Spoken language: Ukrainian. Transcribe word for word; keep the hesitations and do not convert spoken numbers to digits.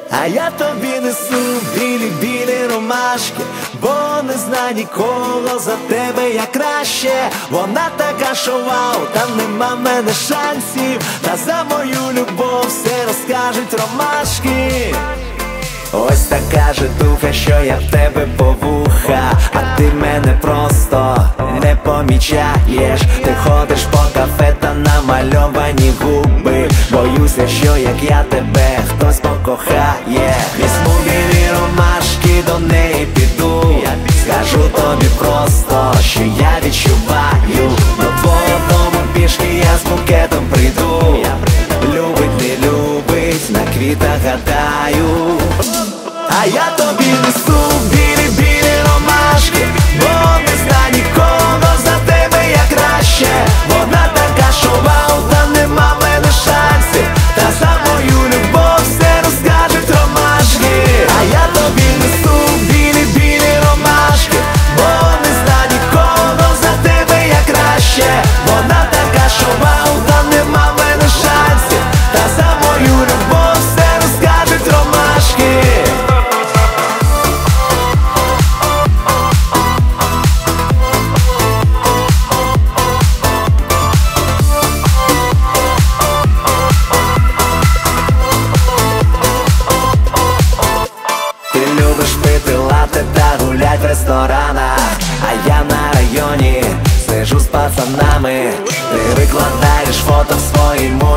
А я тобі несу білі-білі ромашки, бо не зна нікого за тебе я краще. Вона така, що вау, там нема в мене шансів, та за мою любов все розкажуть ромашки. Ось така житуха, що я в тебе по вуха, а ти мене просто не помічаєш. Ти ходиш по кафе та намальовані губи. Боюся, що як я тебе хтось покохає. Візьму білі ромашки, до неї піду, скажу тобі просто, що я відчуваю. До твого дому пішки я з букетом прийду. Любить, не любить, на квітах гадаю. А я тобі несу білі-білі ромашки, бо не зна нікого за тебе я краще. Вона така, що вау, та нема в мене шансів, та за мою любов все розкажуть ромашки. А я тобі несу білі-білі ромашки, бо не зна нікого за тебе я краще. Вона така, що вау, та нема в мене шансів, та за мою любов все розкажуть ромашки. Ти любиш пити латте та гулять в ресторанах, а я на районі сижу з пацанами. Ти викладаєш фото в своєму